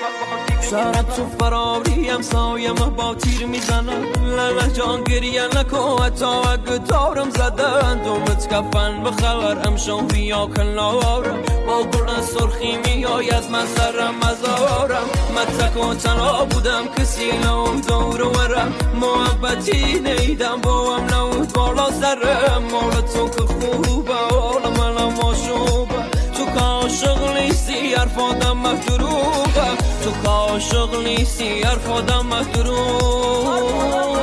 سرت تو فراریم سایم با تیر میزنم لالا جان گریه نکن حتی اگه دارم زدن دومت کفن بخور امشان بیا کنارم با گل سرخی میای از من سرم ازارم من تک و تنها بودم کسی نبود دور ورم محبتی نیدم با هم نبود بالا سرم مال تو که خوبه حال منم آشوبه تو که عاشق نیستی حرفادم مدروغه تو که عاشق نیستی حرفادم مدروغه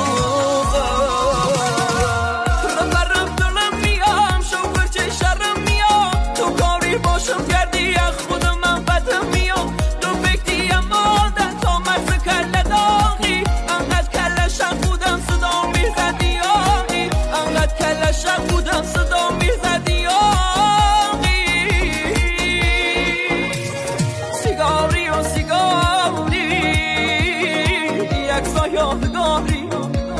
رفرم دلم میام شوفر چه شرم میام تو کاری باشم کردی از خودم من بدم میام تو فکری مادر تا مرز کل داغی انقدر کلشم بودم صدا میزدی آقی انقدر کلشم بودم صدا میزدی آقی سیگاری و سیگاری یکسا یادگاری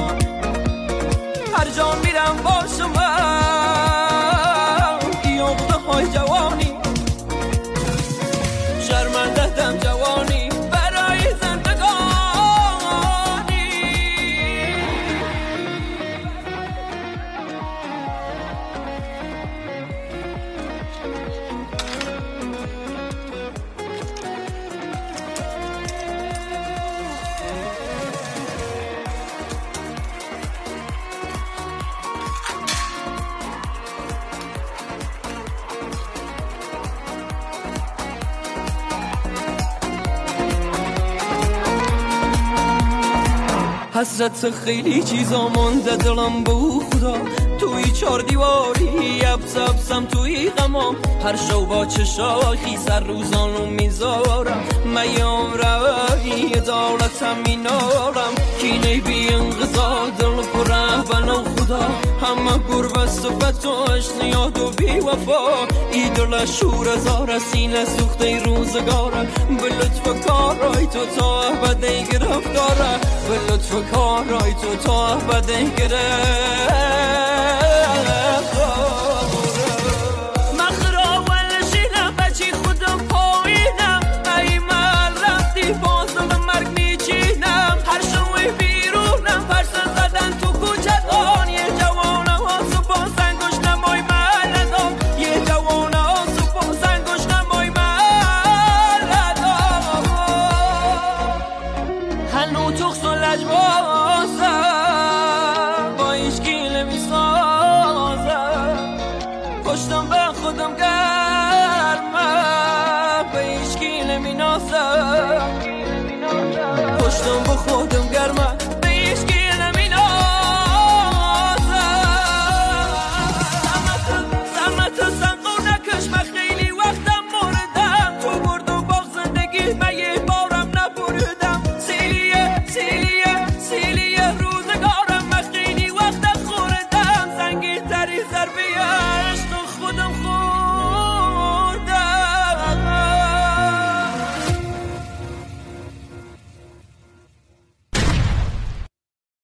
هر جا میرم با شما یقده های جوانی شرمنده دم جوانی برای زندگانی حسرت خیلی چیزا مونده دلم بو خدا توی چار دیواری ابسم توی غمام هر شو با چشاخی سر روزانو میذارم میام روی دولتم مینارم کینه بی انقضا دل پره بنو خدا همه گربه صفت و عشق یاد و بی وفا ای دل شور زار سینه سوخته روزگاره به لطف کارای تو تا ابده گرفتاره به لطف کارای تو تا ابده گرفتاره من خراول شینم بچی خودم پایینم ای من رفتی بازم مرگ میچینم هر شوی بیرونم پرسن زدن تو کوچکان یه جوانه ها صبح سنگوش نمای ملدام یه جوانه ها صبح سنگوش نمای ملدام هنو تخص و لجبازم با ایشکی نمیسازم پشتم به خودم گرمم به ایشکی نمینازم پشتم به خودم